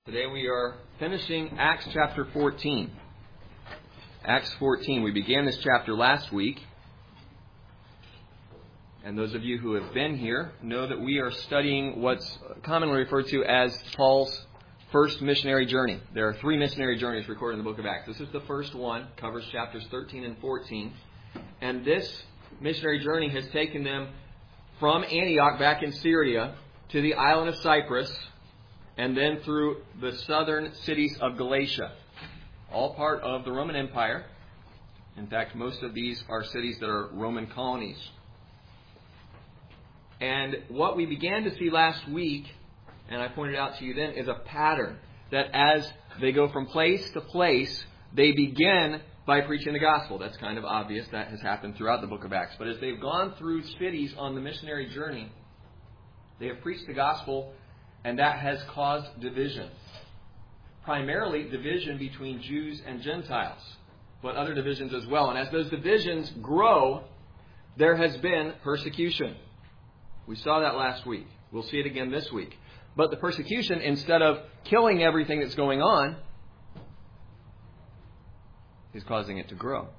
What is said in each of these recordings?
Today we are finishing Acts chapter 14. Acts 14. We began this chapter last week. And those of you who have been here know that we are studying what's commonly referred to as Paul's first missionary journey. There are 3 missionary journeys recorded in the book of Acts. This is the first one, covers chapters 13 and 14. And this missionary journey has taken them from Antioch back in Syria to the island of Cyprus, and then through the southern cities of Galatia, all part of the Roman Empire. In fact, most of these are cities that are Roman colonies. And what we began to see last week, and I pointed out to you then, is a pattern that as they go from place to place, they begin by preaching the gospel. That's kind of obvious. That has happened throughout the book of Acts. But as they've gone through cities on the missionary journey, they have preached the gospel, and that has caused division. Primarily division between Jews and Gentiles, but other divisions as well. And as those divisions grow, there has been persecution. We saw that last week. We'll see it again this week. But the persecution, instead of killing everything that's going on, is causing it to grow.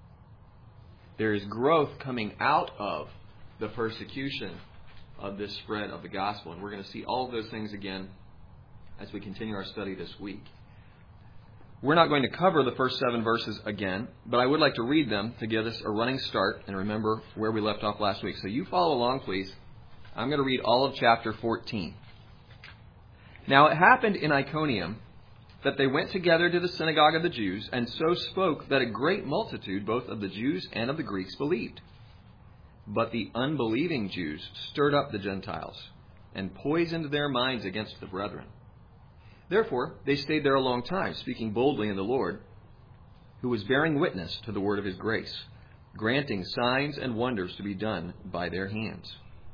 There is growth coming out of the persecution of this spread of the gospel. And we're going to see all of those things again as we continue our study this week. We're not going to cover the first 7 verses again, but I would like to read them to give us a running start and remember where we left off last week. So you follow along, please. I'm going to read all of chapter 14. Now it happened in Iconium that they went together to the synagogue of the Jews, and so spoke that a great multitude, both of the Jews and of the Greeks, believed. But the unbelieving Jews stirred up the Gentiles and poisoned their minds against the brethren. Therefore, they stayed there a long time, speaking boldly in the Lord, who was bearing witness to the word of his grace, granting signs and wonders to be done by their hands.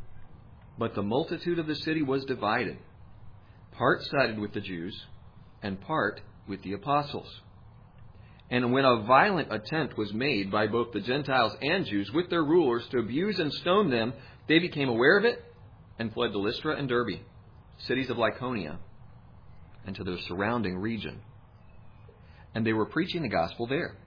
But the multitude of the city was divided, part sided with the Jews, and part with the apostles. And when a violent attempt was made by both the Gentiles and Jews with their rulers to abuse and stone them, they became aware of it and fled to Lystra and Derbe, cities of Lycaonia, and to the surrounding region. And they were preaching the gospel there.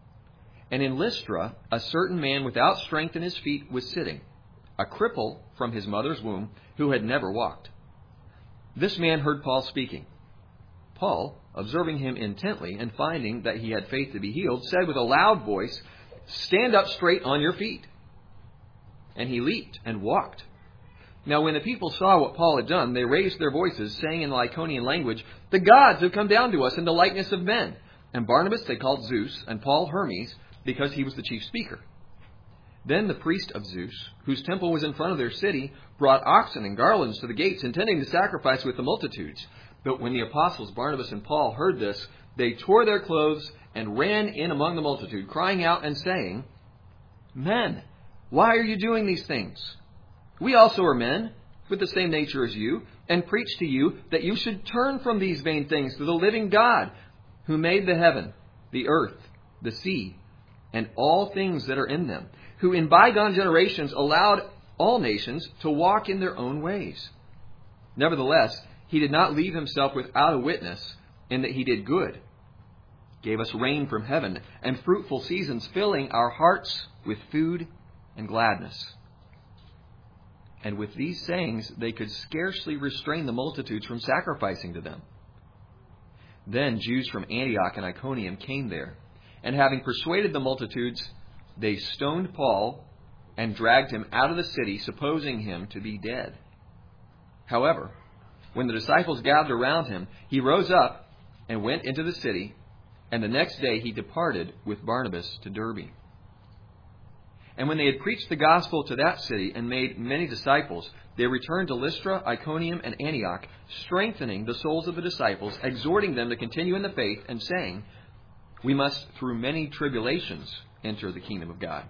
And in Lystra, a certain man without strength in his feet was sitting, a cripple from his mother's womb, who had never walked. This man heard Paul speaking. Paul, observing him intently and finding that he had faith to be healed, said with a loud voice, "Stand up straight on your feet." And he leaped and walked. Now when the people saw what Paul had done, they raised their voices, saying in the Lycaonian language, "The gods have come down to us in the likeness of men." And Barnabas they called Zeus, and Paul Hermes, because he was the chief speaker. Then the priest of Zeus, whose temple was in front of their city, brought oxen and garlands to the gates, intending to sacrifice with the multitudes. But when the apostles Barnabas and Paul heard this, they tore their clothes and ran in among the multitude, crying out and saying, "Men, why are you doing these things? We also are men, with the same nature as you, and preach to you that you should turn from these vain things to the living God, who made the heaven, the earth, the sea, and all things that are in them, who in bygone generations allowed all nations to walk in their own ways. Nevertheless, he did not leave himself without a witness, in that he did good, gave us rain from heaven, and fruitful seasons, filling our hearts with food and gladness." And with these sayings, they could scarcely restrain the multitudes from sacrificing to them. Then Jews from Antioch and Iconium came there, and having persuaded the multitudes, they stoned Paul and dragged him out of the city, supposing him to be dead. However, when the disciples gathered around him, he rose up and went into the city, and the next day he departed with Barnabas to Derbe. And when they had preached the gospel to that city and made many disciples, they returned to Lystra, Iconium, and Antioch, strengthening the souls of the disciples, exhorting them to continue in the faith, and saying, "We must through many tribulations enter the kingdom of God."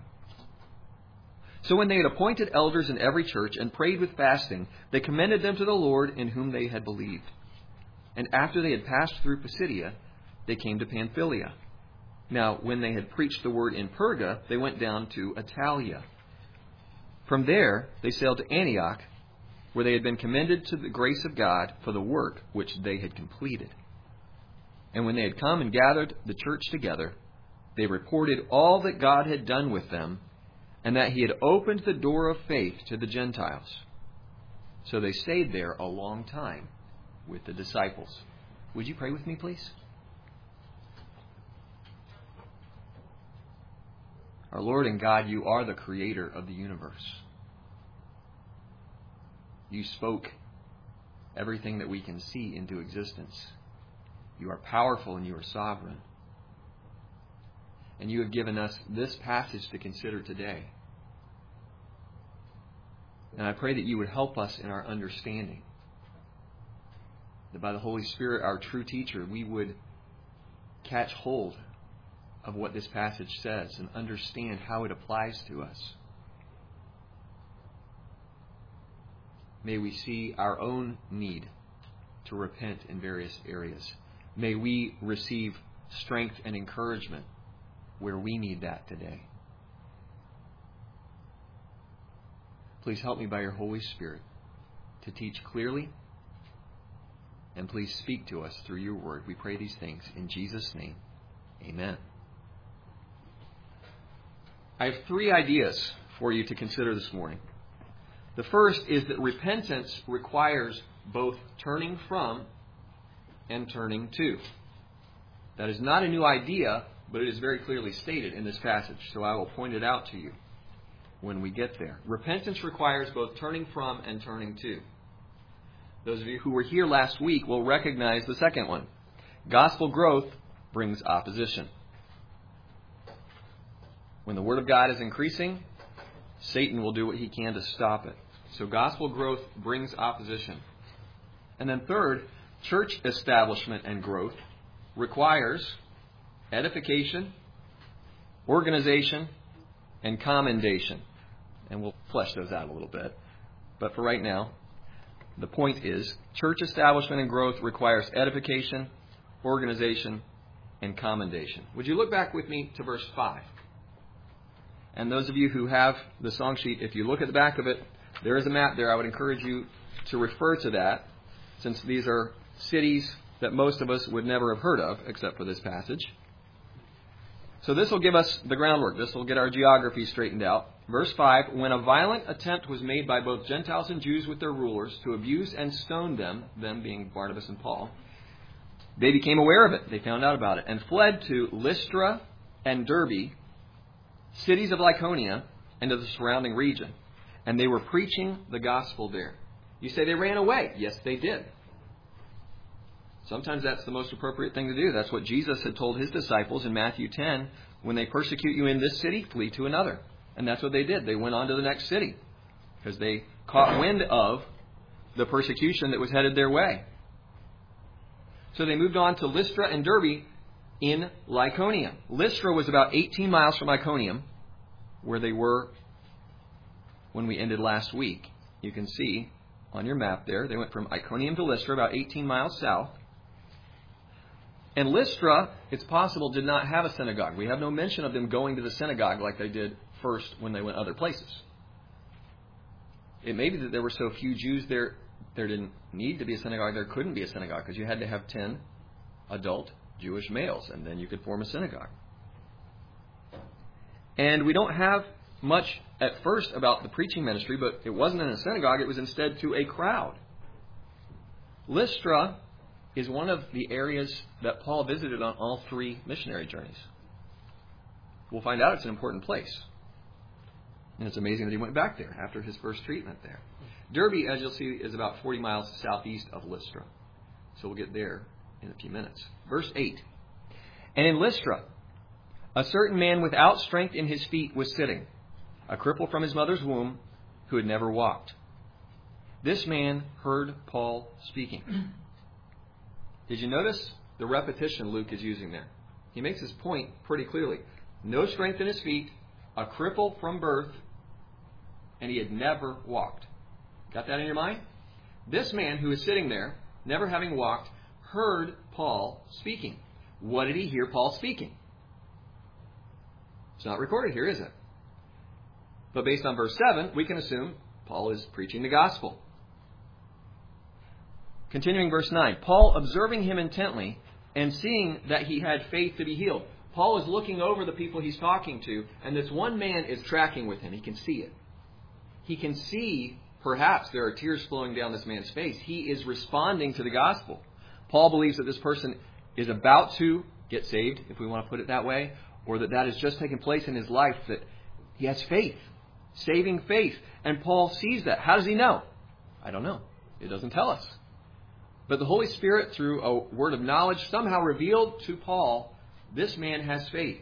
So when they had appointed elders in every church and prayed with fasting, they commended them to the Lord in whom they had believed. And after they had passed through Pisidia, they came to Pamphylia. Now, when they had preached the word in Perga, they went down to Attalia. From there, they sailed to Antioch, where they had been commended to the grace of God for the work which they had completed. And when they had come and gathered the church together, they reported all that God had done with them, and that He had opened the door of faith to the Gentiles. So they stayed there a long time with the disciples. Would you pray with me, please? Our Lord and God, You are the creator of the universe. You spoke everything that we can see into existence. You are powerful and You are sovereign. And You have given us this passage to consider today. And I pray that You would help us in our understanding. That by the Holy Spirit, our true teacher, we would catch hold of what this passage says and understand how it applies to us. May we see our own need to repent in various areas. May we receive strength and encouragement where we need that today. Please help me by Your Holy Spirit to teach clearly, and please speak to us through Your word. We pray these things in Jesus' name. Amen. I have 3 ideas for you to consider this morning. The first is that repentance requires both turning from and turning to. That is not a new idea, but it is very clearly stated in this passage, so I will point it out to you when we get there. Repentance requires both turning from and turning to. Those of you who were here last week will recognize the second one. Gospel growth brings opposition. When the Word of God is increasing, Satan will do what he can to stop it. So gospel growth brings opposition. And then third, church establishment and growth requires edification, organization, and commendation. And we'll flesh those out a little bit. But for right now, the point is, church establishment and growth requires edification, organization, and commendation. Would you look back with me to verse 5? And those of you who have the song sheet, if you look at the back of it, there is a map there. I would encourage you to refer to that, since these are cities that most of us would never have heard of, except for this passage. So this will give us the groundwork. This will get our geography straightened out. Verse 5, when a violent attempt was made by both Gentiles and Jews with their rulers to abuse and stone them being Barnabas and Paul, they became aware of it. They found out about it and fled to Lystra and Derbe, cities of Lycaonia, and to the surrounding region. And they were preaching the gospel there. You say they ran away. Yes, they did. Sometimes that's the most appropriate thing to do. That's what Jesus had told His disciples in Matthew 10. When they persecute you in this city, flee to another. And that's what they did. They went on to the next city because they caught wind of the persecution that was headed their way. So they moved on to Lystra and Derbe in Lycaonia. Lystra was about 18 miles from Iconium, where they were when we ended last week. You can see on your map there, they went from Iconium to Lystra, about 18 miles south. And Lystra, it's possible, did not have a synagogue. We have no mention of them going to the synagogue like they did first when they went other places. It may be that there were so few Jews there didn't need to be a synagogue. There couldn't be a synagogue because you had to have 10 adult Jewish males, and then you could form a synagogue. And we don't have much at first about the preaching ministry, but it wasn't in a synagogue. It was instead to a crowd. Lystra is one of the areas that Paul visited on all 3 missionary journeys. We'll find out it's an important place. And it's amazing that he went back there after his first treatment there. Derbe, as you'll see, is about 40 miles southeast of Lystra. So we'll get there in a few minutes. Verse 8. And in Lystra, a certain man without strength in his feet was sitting, a cripple from his mother's womb, who had never walked. This man heard Paul speaking. Did you notice the repetition Luke is using there? He makes his point pretty clearly. No strength in his feet, a cripple from birth, and he had never walked. Got that in your mind? This man who is sitting there, never having walked, heard Paul speaking. What did he hear Paul speaking? It's not recorded here, is it? But based on verse 7, we can assume Paul is preaching the gospel. Continuing verse 9. Paul, observing him intently and seeing that he had faith to be healed. Paul is looking over the people he's talking to, and this one man is tracking with him. He can see it. He can see, perhaps, there are tears flowing down this man's face. He is responding to the gospel. Paul believes that this person is about to get saved, if we want to put it that way, or that has just taken place in his life, that he has faith, saving faith. And Paul sees that. How does he know? I don't know. It doesn't tell us. But the Holy Spirit, through a word of knowledge, somehow revealed to Paul, this man has faith.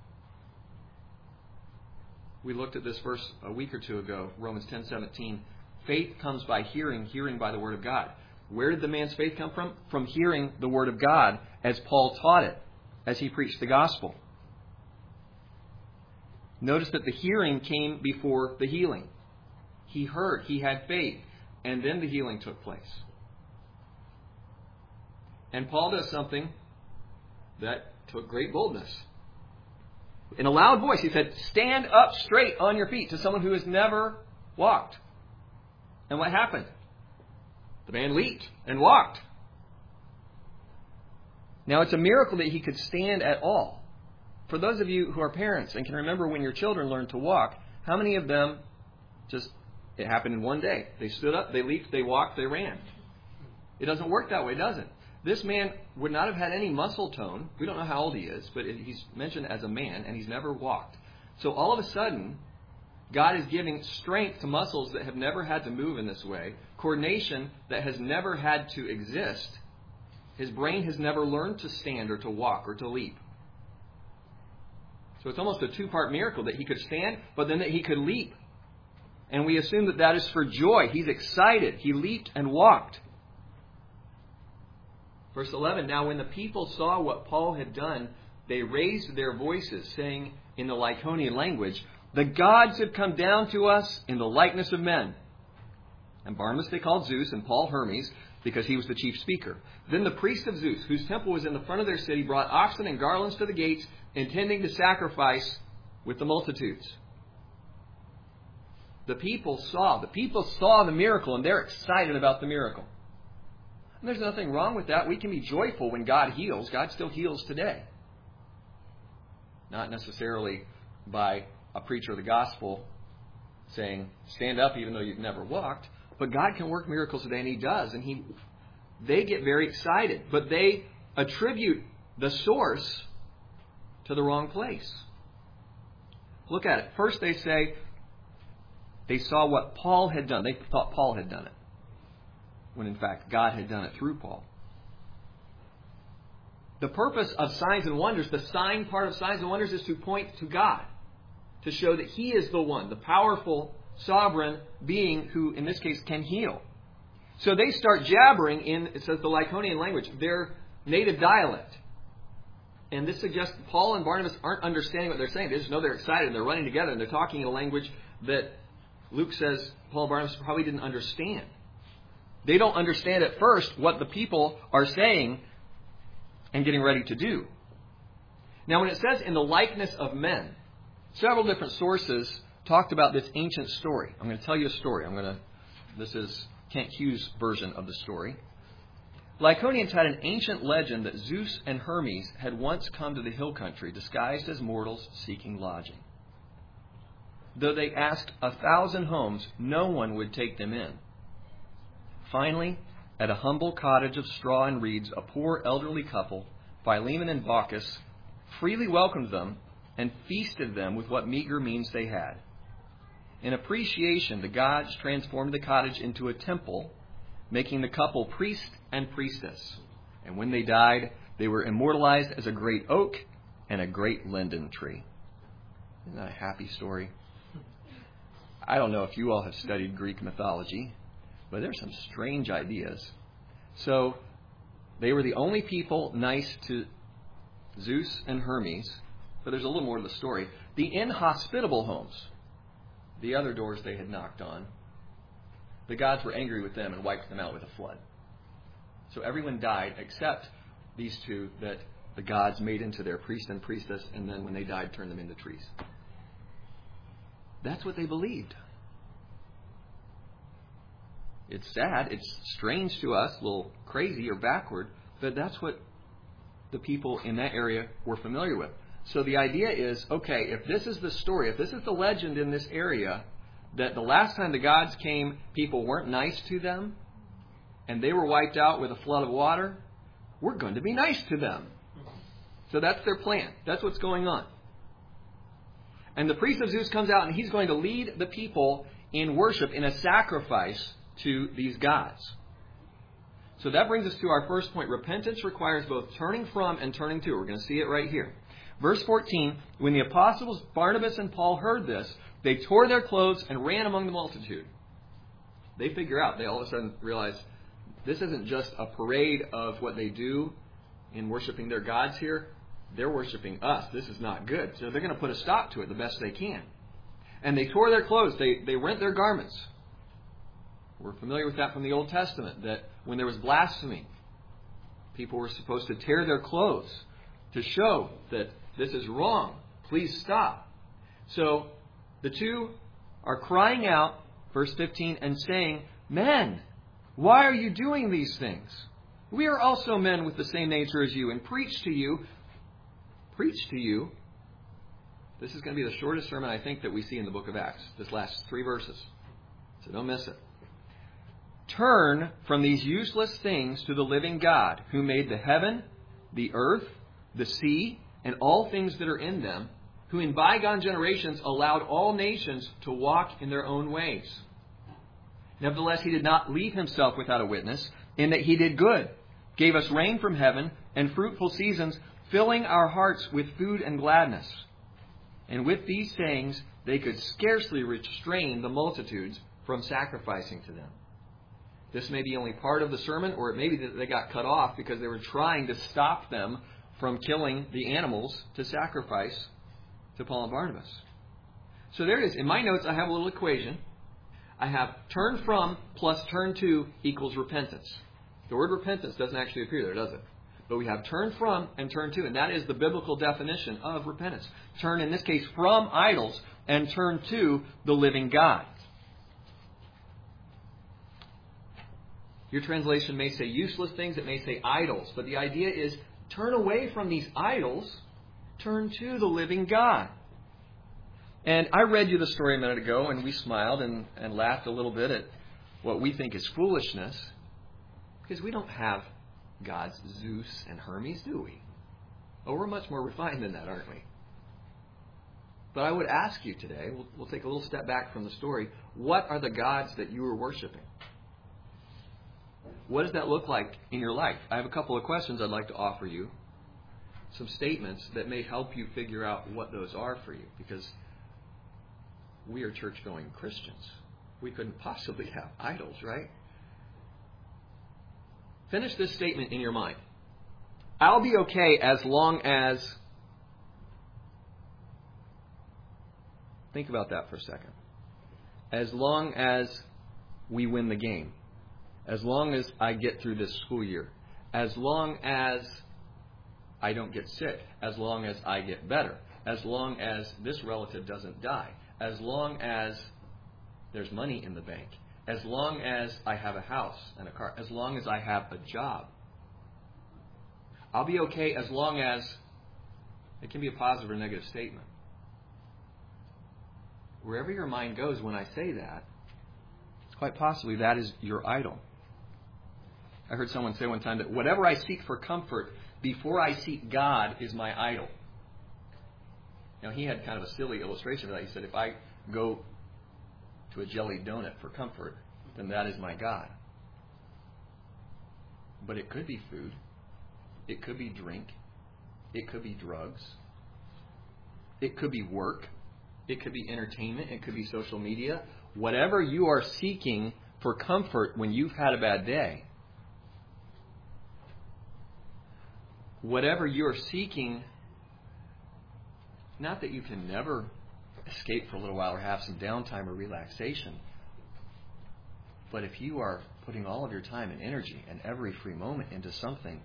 We looked at this verse a week or two ago, Romans 10:17. Faith comes by hearing, hearing by the Word of God. Where did the man's faith come from? From hearing the Word of God as Paul taught it, as he preached the gospel. Notice that the hearing came before the healing. He heard, he had faith, and then the healing took place. And Paul does something that took great boldness. In a loud voice, he said, "Stand up straight on your feet," to someone who has never walked. And what happened? The man leaped and walked. Now, it's a miracle that he could stand at all. For those of you who are parents and can remember when your children learned to walk, how many of them it happened in one day? They stood up, they leaped, they walked, they ran. It doesn't work that way, does it? This man would not have had any muscle tone. We don't know how old he is, but he's mentioned as a man, and he's never walked. So all of a sudden, God is giving strength to muscles that have never had to move in this way, coordination that has never had to exist. His brain has never learned to stand or to walk or to leap. So it's almost a two-part miracle, that he could stand, but then that he could leap. And we assume that that is for joy. He's excited. He leaped and walked. Verse 11, now when the people saw what Paul had done, they raised their voices, saying in the Lycaonian language, "The gods have come down to us in the likeness of men." And Barnabas they called Zeus, and Paul Hermes, because he was the chief speaker. Then the priest of Zeus, whose temple was in the front of their city, brought oxen and garlands to the gates, intending to sacrifice with the multitudes. The people saw the miracle, and they're excited about the miracle. And there's nothing wrong with that. We can be joyful when God heals. God still heals today. Not necessarily by a preacher of the gospel saying, "Stand up even though you've never walked." But God can work miracles today, and He does. And they get very excited. But they attribute the source to the wrong place. Look at it. First they say they saw what Paul had done. They thought Paul had done it, when in fact God had done it through Paul. The purpose of signs and wonders, the sign part of signs and wonders, is to point to God, to show that He is the one, the powerful, sovereign being who, in this case, can heal. So they start jabbering in, it says, the Lycaonian language, their native dialect. And this suggests Paul and Barnabas aren't understanding what they're saying. They just know they're excited and they're running together and they're talking in a language that Luke says Paul and Barnabas probably didn't understand. They don't understand at first what the people are saying and getting ready to do. Now, when it says in the likeness of men, several different sources talked about this ancient story. I'm going to tell you a story. This is Kent Hughes' version of the story. Lycaonians had an ancient legend that Zeus and Hermes had once come to the hill country disguised as mortals seeking lodging. Though they asked 1,000 homes, no one would take them in. Finally, at a humble cottage of straw and reeds, a poor elderly couple, Philemon and Baucis, freely welcomed them and feasted them with what meager means they had. In appreciation, the gods transformed the cottage into a temple, making the couple priest and priestess. And when they died, they were immortalized as a great oak and a great linden tree. Isn't that a happy story? I don't know if you all have studied Greek mythology, but there's some strange ideas. So they were the only people nice to Zeus and Hermes, but there's a little more to the story. The inhospitable homes, the other doors they had knocked on, the gods were angry with them and wiped them out with a flood. So everyone died except these two that the gods made into their priest and priestess, and then when they died, turned them into trees. That's what they believed. It's sad. It's strange to us, a little crazy or backward, but that's what the people in that area were familiar with. So the idea is, okay, if this is the story, if this is the legend in this area, that the last time the gods came, people weren't nice to them, and they were wiped out with a flood of water, we're going to be nice to them. So that's their plan. That's what's going on. And the priest of Zeus comes out, and he's going to lead the people in worship, in a sacrifice to these gods. So that brings us to our first point. Repentance requires both turning from and turning to. We're going to see it right here. Verse 14, when the apostles Barnabas and Paul heard this, they tore their clothes and ran among the multitude. They figure out, they all of a sudden realize, this isn't just a parade of what they do in worshiping their gods here. They're worshiping us. This is not good. So they're going to put a stop to it the best they can. And they tore their clothes. They rent their garments. We're familiar with that from the Old Testament, that when there was blasphemy, people were supposed to tear their clothes to show that this is wrong. Please stop. So the two are crying out, verse 15, and saying, men, why are you doing these things? We are also men with the same nature as you, and preach to you. This is going to be the shortest sermon, I think, that we see in the book of Acts. This last 3 verses. So don't miss it. Turn from these useless things to the living God, who made the heaven, the earth, the sea, and all things that are in them, who in bygone generations allowed all nations to walk in their own ways. Nevertheless, he did not leave himself without a witness, in that he did good, gave us rain from heaven and fruitful seasons, filling our hearts with food and gladness. And with these sayings, they could scarcely restrain the multitudes from sacrificing to them. This may be only part of the sermon, or it may be that they got cut off because they were trying to stop them from killing the animals to sacrifice to Paul and Barnabas. So there it is. In my notes, I have a little equation. I have turn from plus turn to equals repentance. The word repentance doesn't actually appear there, does it? But we have turn from and turn to, and that is the biblical definition of repentance. Turn, in this case, from idols and turn to the living God. Your translation may say useless things, it may say idols, but the idea is turn away from these idols, turn to the living God. And I read you the story a minute ago, and we smiled and laughed a little bit at what we think is foolishness, because we don't have gods Zeus and Hermes, do we? Oh, we're much more refined than that, aren't we? But I would ask you today, we'll take a little step back from the story, what are the gods that you are worshiping? What does that look like in your life? I have a couple of questions I'd like to offer you. Some statements that may help you figure out what those are for you. Because we are church-going Christians. We couldn't possibly have idols, right? Finish this statement in your mind. I'll be okay as long as... Think about that for a second. As long as we win the game. As long as I get through this school year. As long as I don't get sick. As long as I get better. As long as this relative doesn't die. As long as there's money in the bank. As long as I have a house and a car. As long as I have a job. I'll be okay as long as... It can be a positive or negative statement. Wherever your mind goes when I say that, quite possibly that is your idol. I heard someone say one time that whatever I seek for comfort before I seek God is my idol. Now, he had kind of a silly illustration of that. He said, if I go to a jelly donut for comfort, then that is my God. But it could be food. It could be drink. It could be drugs. It could be work. It could be entertainment. It could be social media. Whatever you are seeking for comfort when you've had a bad day, whatever you're seeking, not that you can never escape for a little while or have some downtime or relaxation, but if you are putting all of your time and energy and every free moment into something,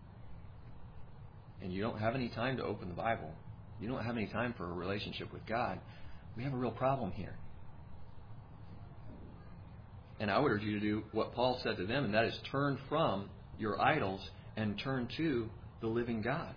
and you don't have any time to open the Bible, you don't have any time for a relationship with God, we have a real problem here. And I would urge you to do what Paul said to them, and that is turn from your idols and turn to the living God.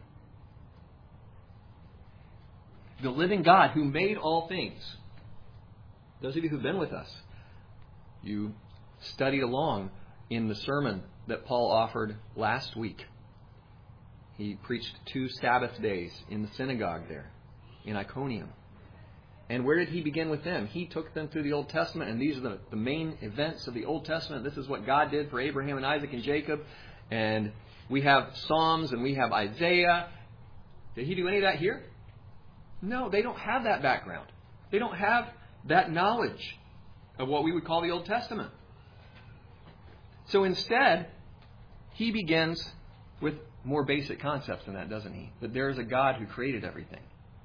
The living God who made all things. Those of you who've been with us, you studied along in the sermon that Paul offered last week. He preached 2 Sabbath days in the synagogue there in Iconium. And where did he begin with them? He took them through the Old Testament, and these are the main events of the Old Testament. This is what God did for Abraham and Isaac and Jacob. And we have Psalms and we have Isaiah. Did he do any of that here? No, they don't have that background. They don't have that knowledge of what we would call the Old Testament. So instead, he begins with more basic concepts than that, doesn't he? That there is a God who created everything.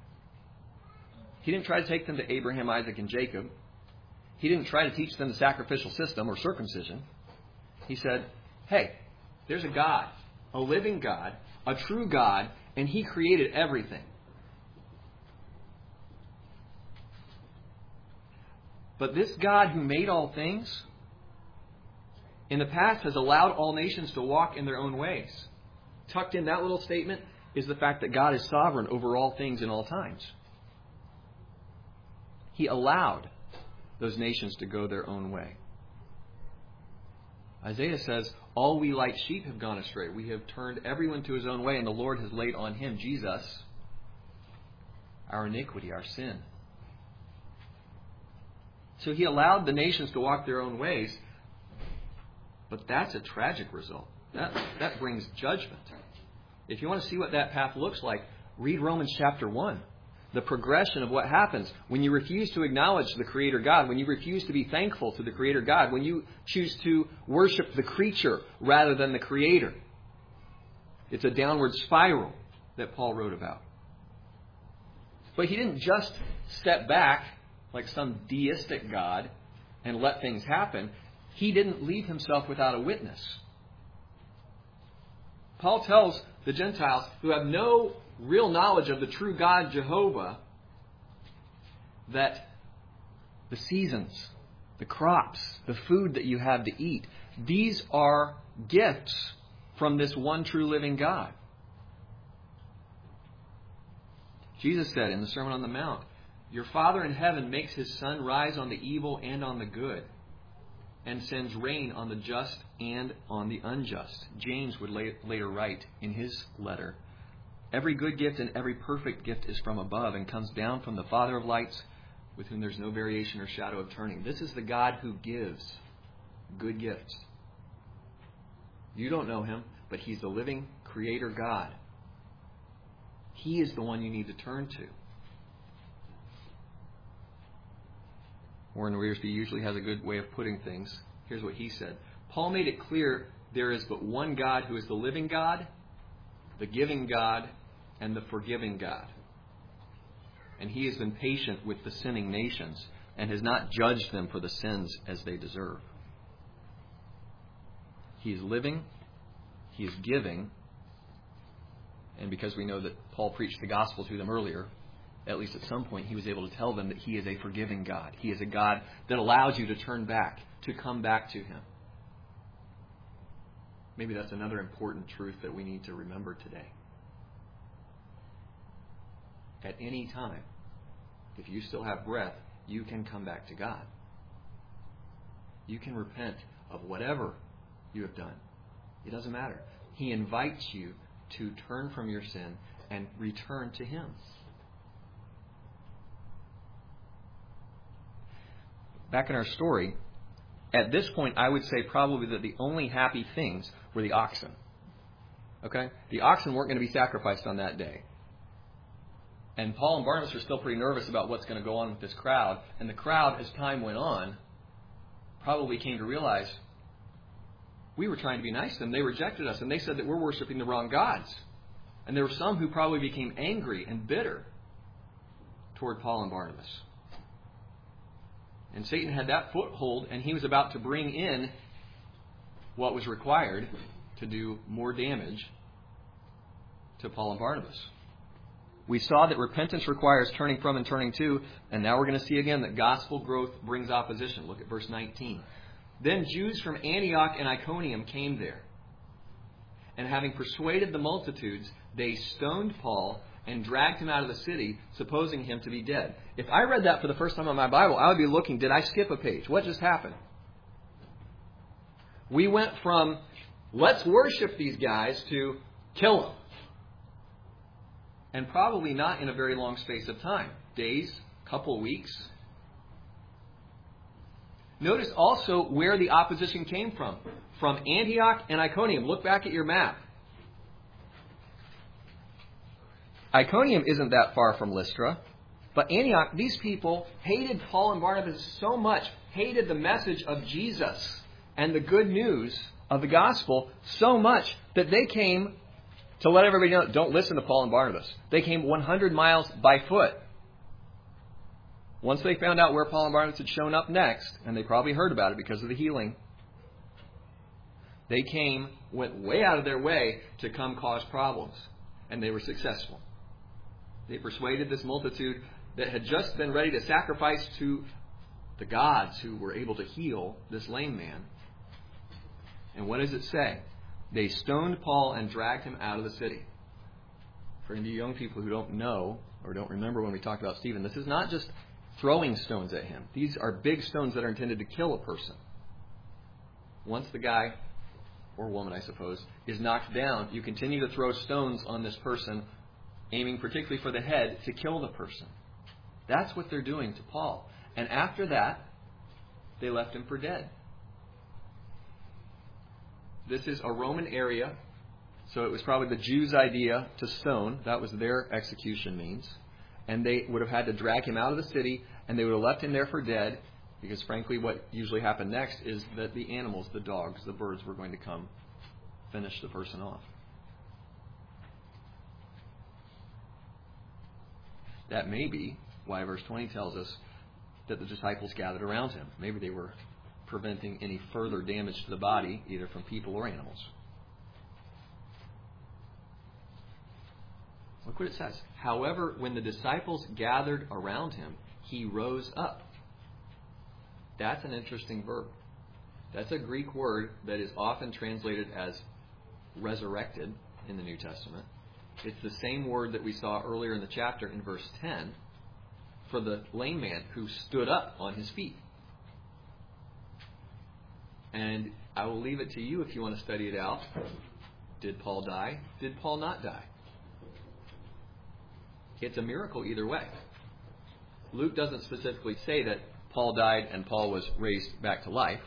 He didn't try to take them to Abraham, Isaac, and Jacob. He didn't try to teach them the sacrificial system or circumcision. He said, hey, there's a God, a living God, a true God, and He created everything. But this God who made all things, in the past has allowed all nations to walk in their own ways. Tucked in that little statement is the fact that God is sovereign over all things in all times. He allowed those nations to go their own way. Isaiah says, all we like sheep have gone astray. We have turned everyone to his own way, and the Lord has laid on him, Jesus, our iniquity, our sin. So he allowed the nations to walk their own ways, but that's a tragic result. That brings judgment. If you want to see what that path looks like, read Romans chapter 1. The progression of what happens when you refuse to acknowledge the Creator God, when you refuse to be thankful to the Creator God, when you choose to worship the creature rather than the Creator. It's a downward spiral that Paul wrote about. But he didn't just step back like some deistic God and let things happen. He didn't leave himself without a witness. Paul tells the Gentiles who have no real knowledge of the true God, Jehovah, that the seasons, the crops, the food that you have to eat, these are gifts from this one true living God. Jesus said in the Sermon on the Mount, your Father in heaven makes His sun rise on the evil and on the good, and sends rain on the just and on the unjust. James would later write in his letter, every good gift and every perfect gift is from above and comes down from the Father of lights, with whom there's no variation or shadow of turning. This is the God who gives good gifts. You don't know Him, but He's the living Creator God. He is the one you need to turn to. Warren Wiersbe usually has a good way of putting things. Here's what he said. Paul made it clear there is but one God who is the living God, the giving God, and the forgiving God. And He has been patient with the sinning nations and has not judged them for the sins as they deserve. He is living, He is giving, and because we know that Paul preached the gospel to them earlier, at least at some point, he was able to tell them that He is a forgiving God. He is a God that allows you to turn back, to come back to Him. Maybe that's another important truth that we need to remember today. At any time, if you still have breath, you can come back to God. You can repent of whatever you have done. It doesn't matter. He invites you to turn from your sin and return to Him. Back in our story, at this point, I would say probably that the only happy things were the oxen. Okay? The oxen weren't going to be sacrificed on that day. And Paul and Barnabas are still pretty nervous about what's going to go on with this crowd. And the crowd, as time went on, probably came to realize we were trying to be nice to them. They rejected us, and they said that we're worshiping the wrong gods. And there were some who probably became angry and bitter toward Paul and Barnabas. And Satan had that foothold, and he was about to bring in what was required to do more damage to Paul and Barnabas. We saw that repentance requires turning from and turning to, and now we're going to see again that gospel growth brings opposition. Look at verse 19. Then Jews from Antioch and Iconium came there. And having persuaded the multitudes, they stoned Paul and dragged him out of the city, supposing him to be dead. If I read that for the first time in my Bible, I would be looking, did I skip a page? What just happened? We went from, let's worship these guys, to kill them. And probably not in a very long space of time. Days, couple of weeks. Notice also where the opposition came from. From Antioch and Iconium. Look back at your map. Iconium isn't that far from Lystra. But Antioch, these people hated Paul and Barnabas so much, hated the message of Jesus and the good news of the gospel so much that they came to let everybody know, don't listen to Paul and Barnabas. They came 100 miles by foot. Once they found out where Paul and Barnabas had shown up next, and they probably heard about it because of the healing, they went way out of their way to come cause problems. And they were successful. They persuaded this multitude that had just been ready to sacrifice to the gods who were able to heal this lame man. And what does it say? They stoned Paul and dragged him out of the city. For any young people who don't know or don't remember when we talked about Stephen, this is not just throwing stones at him. These are big stones that are intended to kill a person. Once the guy, or woman I suppose, is knocked down, you continue to throw stones on this person, aiming particularly for the head to kill the person. That's what they're doing to Paul. And after that, they left him for dead. This is a Roman area, so it was probably the Jews' idea to stone. That was their execution means. And they would have had to drag him out of the city, and they would have left him there for dead, because frankly what usually happened next is that the animals, the dogs, the birds were going to come finish the person off. That may be why verse 20 tells us that the disciples gathered around him. Maybe they were preventing any further damage to the body, either from people or animals. Look what it says. However, when the disciples gathered around him, he rose up. That's an interesting verb. That's a Greek word that is often translated as resurrected in the New Testament. It's the same word that we saw earlier in the chapter in verse 10 for the lame man who stood up on his feet. And I will leave it to you if you want to study it out. Did Paul die? Did Paul not die? It's a miracle either way. Luke doesn't specifically say that Paul died and Paul was raised back to life.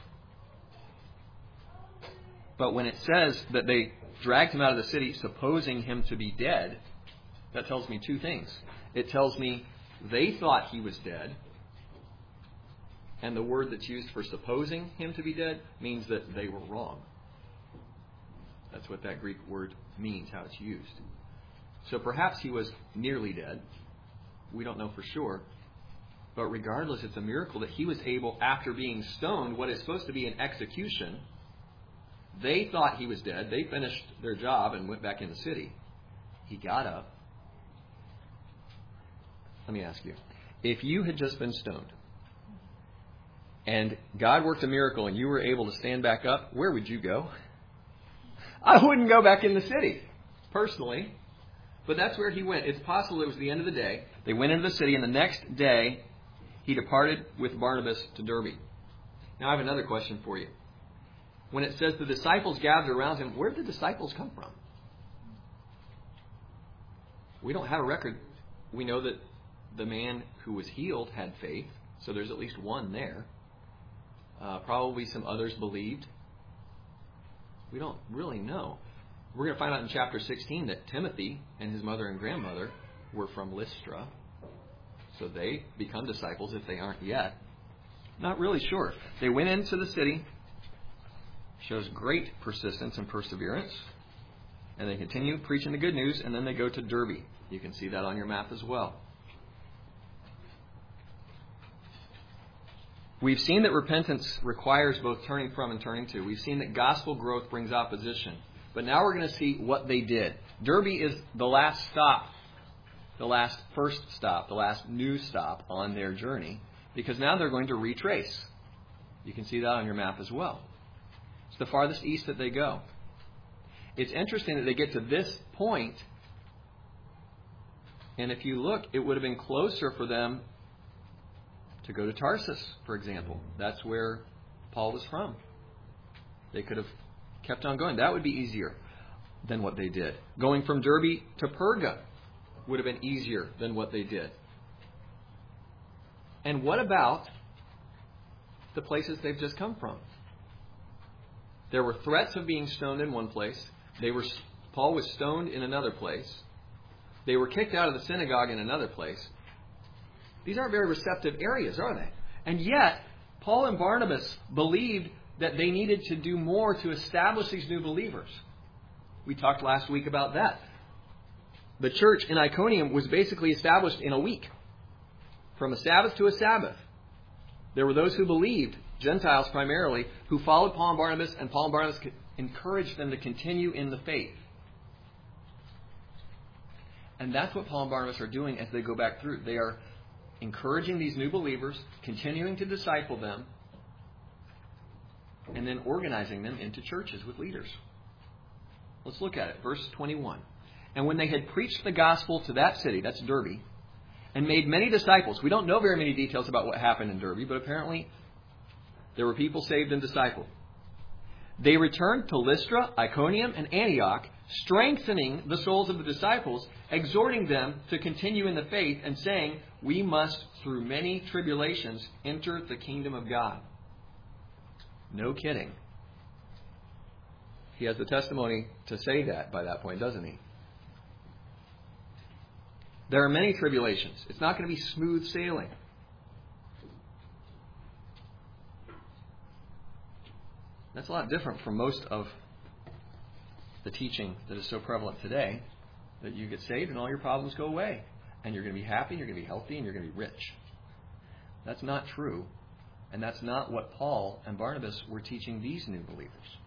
But when it says that they dragged him out of the city, supposing him to be dead, that tells me two things. It tells me they thought he was dead, and the word that's used for supposing him to be dead means that they were wrong. That's what that Greek word means, how it's used. So perhaps he was nearly dead. We don't know for sure. But regardless, it's a miracle that he was able, after being stoned, what is supposed to be an execution, they thought he was dead. They finished their job and went back in the city. He got up. Let me ask you, if you had just been stoned and God worked a miracle and you were able to stand back up, where would you go? I wouldn't go back in the city, personally. But that's where he went. It's possible it was the end of the day. They went into the city, and the next day he departed with Barnabas to Derbe. Now I have another question for you. When it says the disciples gathered around him, where did the disciples come from? We don't have a record. We know that the man who was healed had faith, so there's at least one there. Probably some others believed. We don't really know. We're going to find out in chapter 16 that Timothy and his mother and grandmother were from Lystra. So they become disciples if they aren't yet. Not really sure. They went into the city. Shows great persistence and perseverance. And they continue preaching the good news, and then they go to Derbe. You can see that on your map as well. We've seen that repentance requires both turning from and turning to. We've seen that gospel growth brings opposition. But now we're going to see what they did. Derbe is the last stop, the last first stop, the last new stop on their journey, because now they're going to retrace. You can see that on your map as well. It's the farthest east that they go. It's interesting that they get to this point, and if you look, it would have been closer for them to go to Tarsus, for example. That's where Paul was from. They could have kept on going. That would be easier than what they did. Going from Derbe to Perga would have been easier than what they did. And what about the places they've just come from? There were threats of being stoned in one place. Paul was stoned in another place. They were kicked out of the synagogue in another place. These aren't very receptive areas, are they? And yet, Paul and Barnabas believed that they needed to do more to establish these new believers. We talked last week about that. The church in Iconium was basically established in a week, from a Sabbath to a Sabbath. There were those who believed, Gentiles primarily, who followed Paul and Barnabas, and Paul and Barnabas encouraged them to continue in the faith. And that's what Paul and Barnabas are doing as they go back through. They are encouraging these new believers, continuing to disciple them, and then organizing them into churches with leaders. Let's look at it. Verse 21. And when they had preached the gospel to that city, that's Derbe, and made many disciples. We don't know very many details about what happened in Derbe, but apparently there were people saved and discipled. They returned to Lystra, Iconium, and Antioch, strengthening the souls of the disciples, exhorting them to continue in the faith, and saying, we must, through many tribulations, enter the kingdom of God. No kidding. He has the testimony to say that by that point, doesn't he? There are many tribulations. It's not going to be smooth sailing. That's a lot different from most of the teaching that is so prevalent today, that you get saved and all your problems go away. And you're going to be happy, you're going to be healthy, and you're going to be rich. That's not true. And that's not what Paul and Barnabas were teaching these new believers.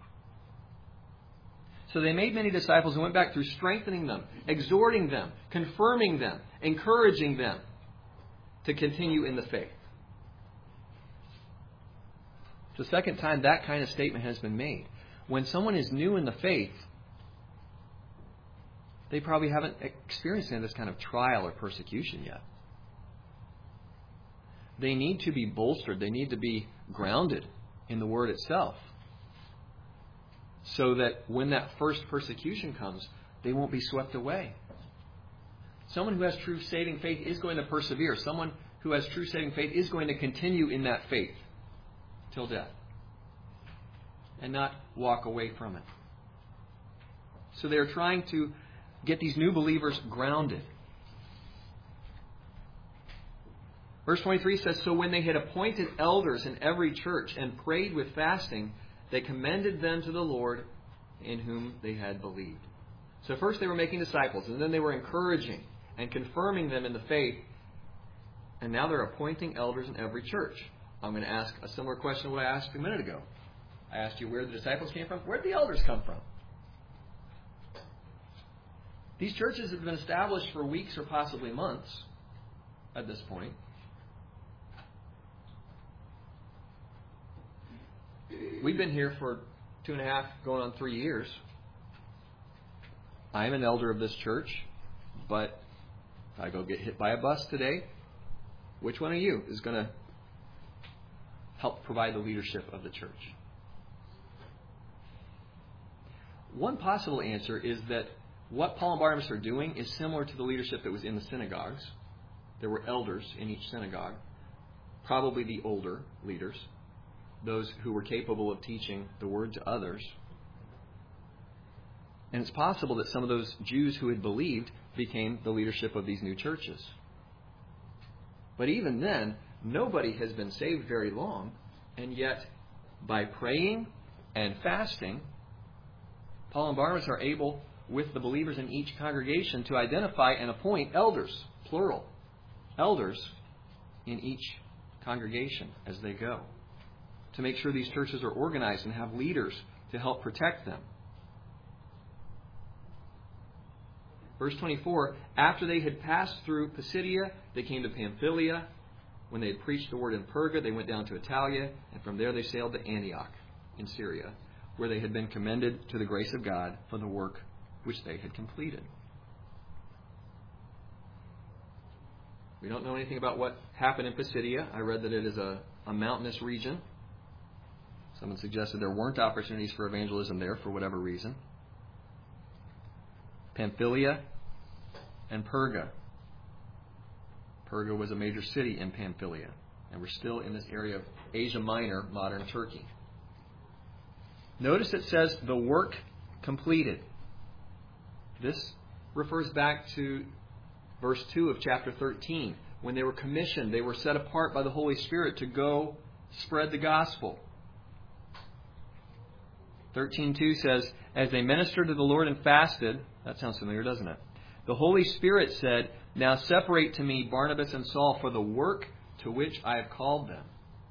So they made many disciples and went back through strengthening them, exhorting them, confirming them, encouraging them to continue in the faith. It's the second time that kind of statement has been made. When someone is new in the faith, they probably haven't experienced any of this kind of trial or persecution yet. They need to be bolstered. They need to be grounded in the Word itself, so that when that first persecution comes, they won't be swept away. Someone who has true saving faith is going to persevere. Someone who has true saving faith is going to continue in that faith till death and not walk away from it. So they're trying to get these new believers grounded. Verse 23 says, so when they had appointed elders in every church and prayed with fasting, they commended them to the Lord in whom they had believed. So first they were making disciples, and then they were encouraging and confirming them in the faith. And now they're appointing elders in every church. I'm going to ask a similar question to what I asked a minute ago. I asked you where the disciples came from. Where did the elders come from? These churches have been established for weeks or possibly months at this point. We've been here for 2.5, going on 3 years. I am an elder of this church, but if I go get hit by a bus today, which one of you is going to help provide the leadership of the church? One possible answer is that what Paul and Barnabas are doing is similar to the leadership that was in the synagogues. There were elders in each synagogue, probably the older leaders, those who were capable of teaching the word to others. And it's possible that some of those Jews who had believed became the leadership of these new churches. But even then, nobody has been saved very long, and yet by praying and fasting, Paul and Barnabas are able, with the believers in each congregation, to identify and appoint elders, plural, elders in each congregation as they go, to make sure these churches are organized and have leaders to help protect them. Verse 24, after they had passed through Pisidia, they came to Pamphylia, When they had preached the word in Perga, they went down to Italia, and from there they sailed to Antioch in Syria, where they had been commended to the grace of God for the work which they had completed. We don't know anything about what happened in Pisidia. I read that it is a mountainous region. Someone suggested there weren't opportunities for evangelism there for whatever reason. Pamphylia and Perga. Perga was a major city in Pamphylia, and we're still in this area of Asia Minor, modern Turkey. Notice it says the work completed. This refers back to verse 2 of chapter 13. When they were commissioned, they were set apart by the Holy Spirit to go spread the gospel. 13:2 says, as they ministered to the Lord and fasted, that sounds familiar, doesn't it? The Holy Spirit said, now separate to me Barnabas and Saul for the work to which I have called them.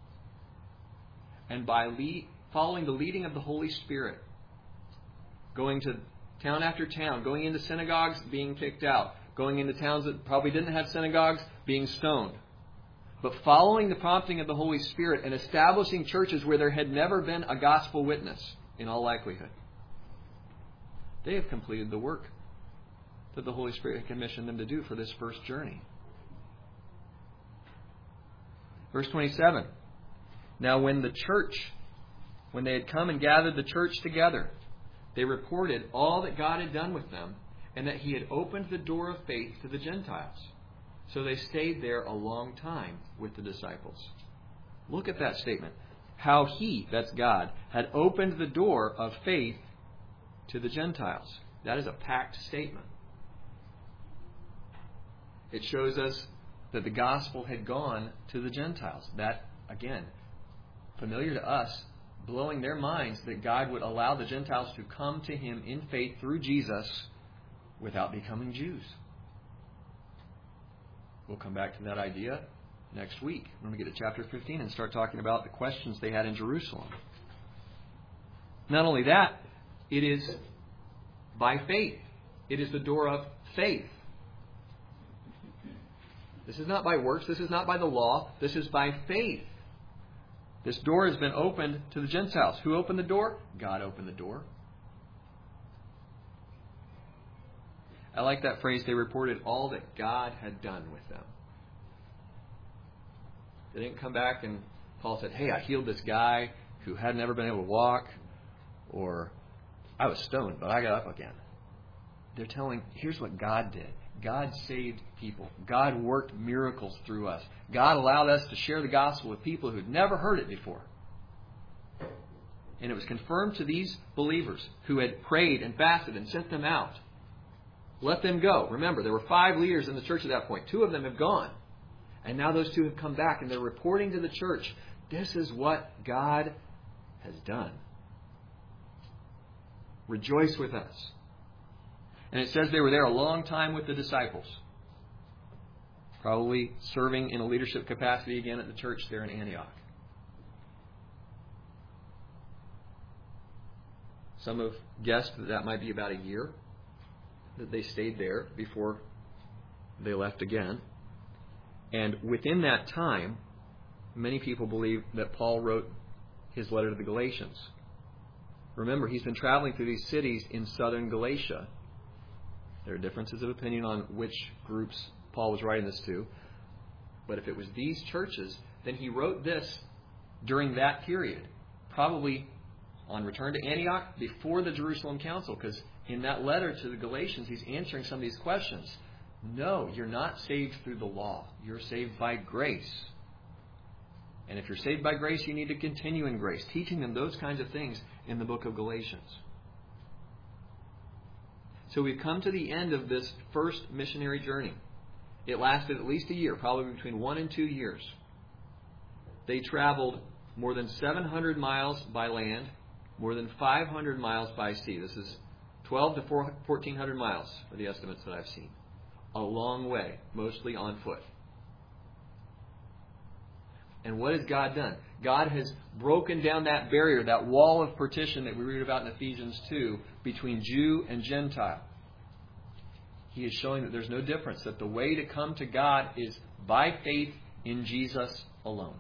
And by following the leading of the Holy Spirit, going to town after town, going into synagogues, being kicked out, going into towns that probably didn't have synagogues, being stoned. But following the prompting of the Holy Spirit and establishing churches where there had never been a gospel witness, in all likelihood, they have completed the work that the Holy Spirit had commissioned them to do for this first journey. Verse 27. Now when they had come and gathered the church together, they reported all that God had done with them, and that He had opened the door of faith to the Gentiles. So they stayed there a long time with the disciples. Look at that statement. How He, that's God, had opened the door of faith to the Gentiles. That is a packed statement. It shows us that the gospel had gone to the Gentiles. That, again, familiar to us, blowing their minds that God would allow the Gentiles to come to Him in faith through Jesus without becoming Jews. We'll come back to that idea next week when we get to chapter 15 and start talking about the questions they had in Jerusalem. Not only that, it is by faith. It is the door of faith. This is not by works. This is not by the law. This is by faith. This door has been opened to the Gentiles. Who opened the door? God opened the door. I like that phrase, they reported all that God had done with them. They didn't come back and Paul said, hey, I healed this guy who had never been able to walk, or I was stoned, but I got up again. They're telling, here's what God did. God saved people. God worked miracles through us. God allowed us to share the gospel with people who'd never heard it before. And it was confirmed to these believers who had prayed and fasted and sent them out. Let them go. Remember, there were 5 leaders in the church at that point. 2 of them have gone. And now those 2 have come back and they're reporting to the church, this is what God has done. Rejoice with us. And it says they were there a long time with the disciples. Probably serving in a leadership capacity again at the church there in Antioch. Some have guessed that might be about a year that they stayed there before they left again. And within that time, many people believe that Paul wrote his letter to the Galatians. Remember, he's been traveling through these cities in southern Galatia. There are differences of opinion on which groups Paul was writing this to. But if it was these churches, then he wrote this during that period. Probably on return to Antioch before the Jerusalem Council. Because in that letter to the Galatians, he's answering some of these questions. No, you're not saved through the law. You're saved by grace. And if you're saved by grace, you need to continue in grace. Teaching them those kinds of things in the book of Galatians. So we've come to the end of this first missionary journey. It lasted at least a year, probably between 1 and 2 years. They traveled more than 700 miles by land, more than 500 miles by sea. This is 12 to 1,400 miles are the estimates that I've seen. A long way, mostly on foot. And what has God done? God has broken down that barrier, that wall of partition that we read about in Ephesians 2, between Jew and Gentile. He is showing that there's no difference, that the way to come to God is by faith in Jesus alone.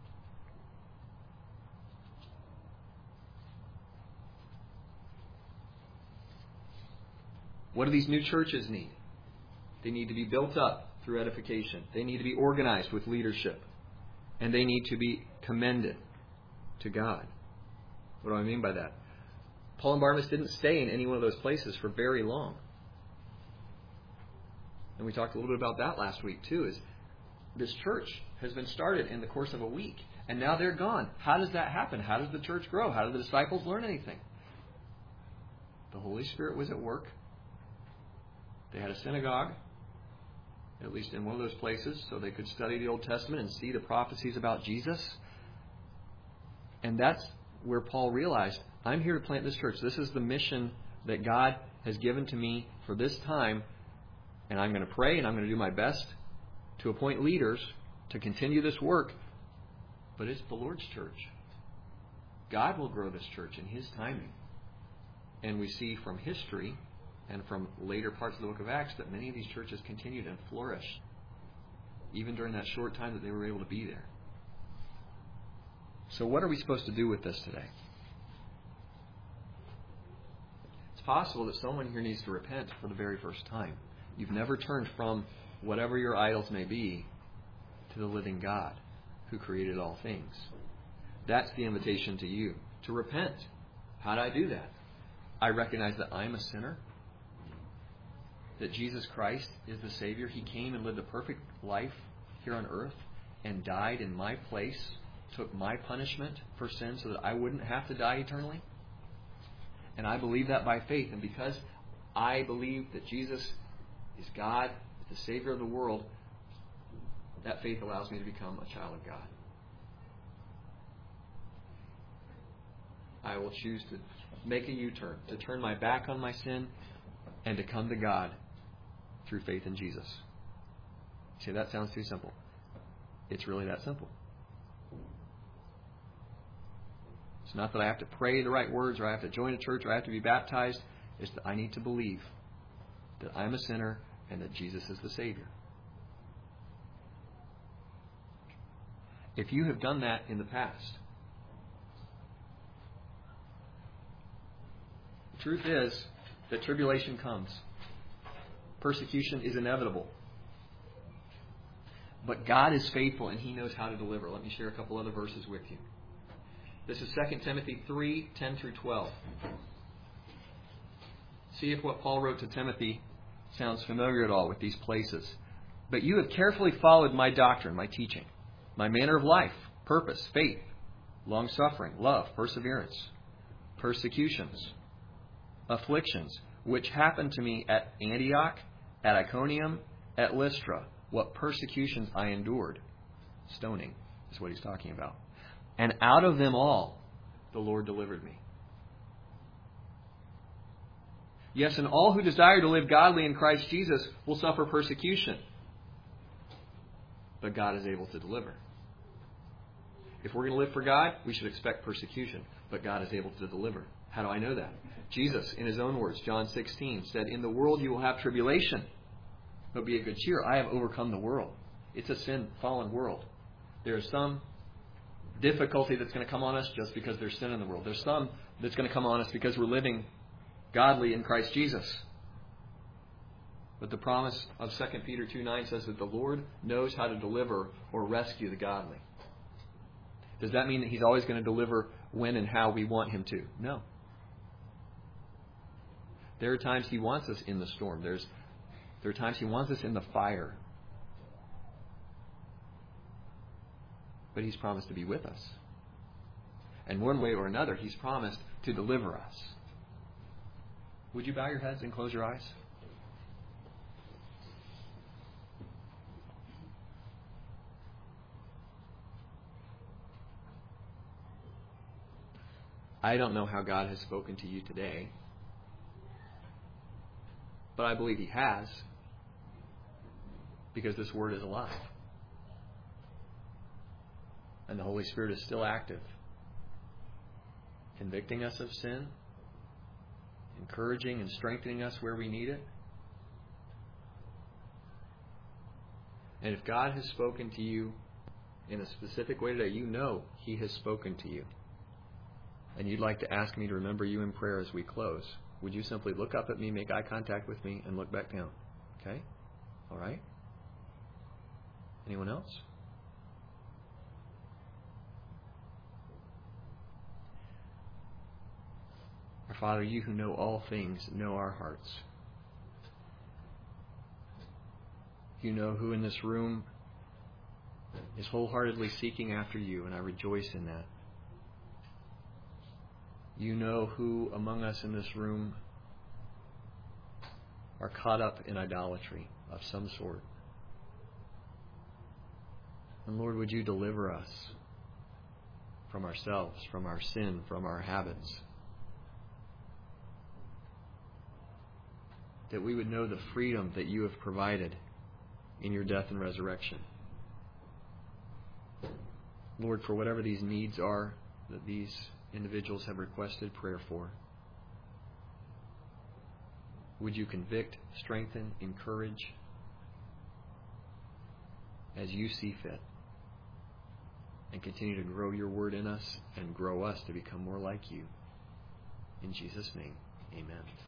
What do these new churches need? They need to be built up through edification. They need to be organized with leadership. And they need to be commended to God. What do I mean by that? Paul and Barnabas didn't stay in any one of those places for very long. And we talked a little bit about that last week too, is this church has been started in the course of a week. And now they're gone. How does that happen? How does the church grow? How do the disciples learn anything? The Holy Spirit was at work. They had a synagogue, at least in one of those places, so they could study the Old Testament and see the prophecies about Jesus. And that's where Paul realized, I'm here to plant this church. This is the mission that God has given to me for this time. And I'm going to pray and I'm going to do my best to appoint leaders to continue this work. But it's the Lord's church. God will grow this church in His timing. And we see from history and from later parts of the book of Acts that many of these churches continued and flourished, even during that short time that they were able to be there. So what are we supposed to do with this today? It's possible that someone here needs to repent for the very first time. You've never turned from whatever your idols may be to the living God who created all things. That's the invitation to you, to repent. How do I do that? I recognize that I'm a sinner, that Jesus Christ is the Savior. He came and lived a perfect life here on earth and died in my place, took my punishment for sin so that I wouldn't have to die eternally. And I believe that by faith. And because I believe that Jesus is God, the Savior of the world, that faith allows me to become a child of God. I will choose to make a U-turn, to turn my back on my sin and to come to God through faith in Jesus. You say, that sounds too simple. It's really that simple. It's not that I have to pray the right words, or I have to join a church, or I have to be baptized. It's that I need to believe that I'm a sinner and that Jesus is the Savior. If you have done that in the past, the truth is that tribulation comes. Persecution is inevitable. But God is faithful and He knows how to deliver. Let me share a couple other verses with you. This is 2 Timothy 3, 10 through 12. See if what Paul wrote to Timothy sounds familiar at all with these places. But you have carefully followed my doctrine, my teaching, my manner of life, purpose, faith, long-suffering, love, perseverance, persecutions, afflictions, which happened to me at Antioch, at Iconium, at Lystra. What persecutions I endured. Stoning is what he's talking about. And out of them all, the Lord delivered me. Yes, and all who desire to live godly in Christ Jesus will suffer persecution. But God is able to deliver. If we're going to live for God, we should expect persecution. But God is able to deliver. How do I know that? Jesus, in His own words, John 16, said, in the world you will have tribulation. But be of good cheer. I have overcome the world. It's a sin, fallen world. There is some difficulty that's going to come on us just because there's sin in the world. There's some that's going to come on us because we're living godly in Christ Jesus. But the promise of 2 Peter 2:9 says that the Lord knows how to deliver or rescue the godly. Does that mean that He's always going to deliver when and how we want Him to? No. There are times He wants us in the storm. There are times He wants us in the fire. But He's promised to be with us. And one way or another, He's promised to deliver us. Would you bow your heads and close your eyes? I don't know how God has spoken to you today, but I believe He has, because this Word is alive. And the Holy Spirit is still active, convicting us of sin, encouraging and strengthening us where we need it. And if God has spoken to you in a specific way today, you know He has spoken to you, and you'd like to ask me to remember you in prayer as we close, would you simply look up at me, make eye contact with me, and look back down? Okay? All right? Anyone else? Our Father, you who know all things, know our hearts. You know who in this room is wholeheartedly seeking after you, and I rejoice in that. You know who among us in this room are caught up in idolatry of some sort. And Lord, would you deliver us from ourselves, from our sin, from our habits, that we would know the freedom that you have provided in your death and resurrection. Lord, for whatever these needs are that these individuals have requested prayer for, would you convict, strengthen, encourage as you see fit, and continue to grow your word in us and grow us to become more like you. In Jesus' name, amen.